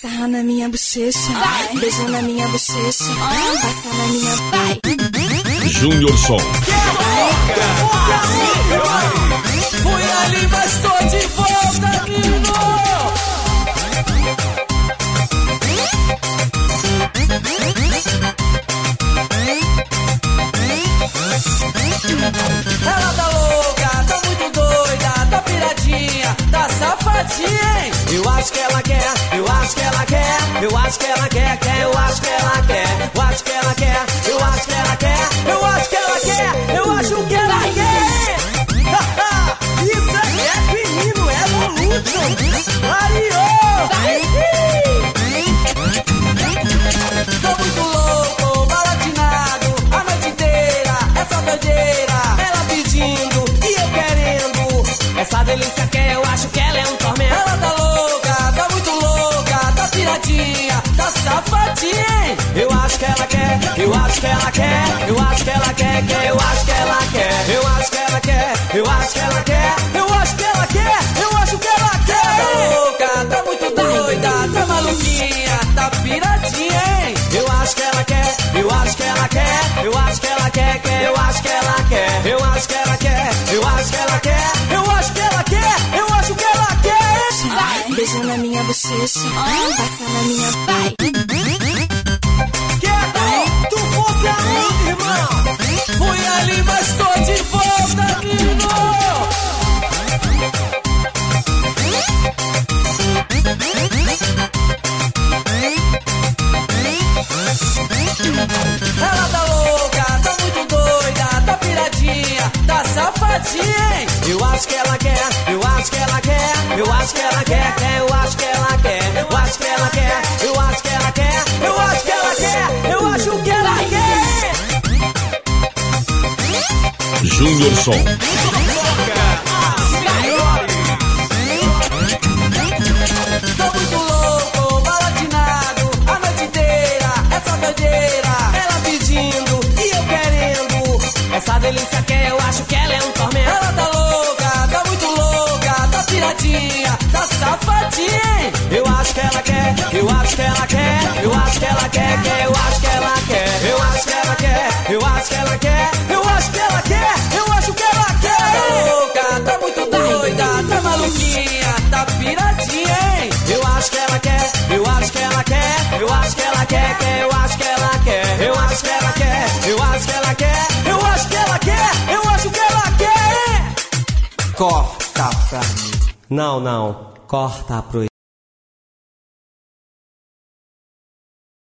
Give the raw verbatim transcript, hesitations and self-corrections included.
Sarra na minha bochecha, beijo na minha bochecha, passa na minha vai. Júnior Som. Fui ali, mas tô de volta, menino. Ela tá louca, tá muito doida, tá piradinha, tá safadinha, hein? Eu acho que ela quer, eu acho que ela quer, eu acho que ela quer, quer, eu acho que ela quer, eu acho que ela quer, eu acho que ela quer, eu acho que ela quer, eu acho que ela quer. Isso aí é menino, é Evolution. Ariô! Tô muito louco, balatinado, a noite inteira, essa doideira, ela pedindo e eu querendo. Essa delícia que eu acho que ela é um tormento. Ela tá louca, tá muito louca, tá piradinha, tá safadinha, hein? Eu acho que ela quer, eu acho que ela quer, eu acho que ela quer, quer, eu acho que ela quer, eu acho que ela quer, eu acho que ela quer, eu acho que ela quer, eu acho que ela quer. Tá louca, tá muito doida, tá maluquinha, tá piradinha, hein? Eu acho que ela quer, eu acho que ela quer, eu acho que ela quer, quer, eu acho que ela quer, eu acho que ela quer, eu acho que ela quer, eu acho que ela quer, eu acho que ela quer. Beijo na minha bochecha, passa na minha vai. Quieto, tu fosse aonde, irmão? Fui ali, mas tô de volta, menino. Ela tá louca, tá muito doida, tá piradinha, tá safadinha, hein? Eu acho que ela quer, eu acho que ela quer, eu acho que ela quer, quer, eu acho que ela quer, eu acho que ela quer, eu acho que ela quer, eu acho que ela quer, eu acho que ela quer. Júnior Som. Tô muito louco, balatinado, a noite inteira, essa doideira, ela pedindo e eu querendo. Essa delícia que eu acho que ela é um tormento. Ela tá louca, tá muito louca, tá piradinha, tá safadinha. Eu acho que ela quer, eu acho que ela quer, eu acho que ela quer, quer, eu acho que ela quer, eu acho que ela quer, eu acho que ela quer, eu acho que ela quer, eu acho que ela quer. Ela tá louca, tá muito doida, tá maluquinha, tá piradinha, hein? Eu acho que ela quer, eu acho que ela quer, eu acho que ela quer, quer, eu acho que ela quer, eu acho que ela quer, eu acho que ela quer, eu acho que ela quer, eu acho que ela quer. Corta pra mim. Não, não, corta pro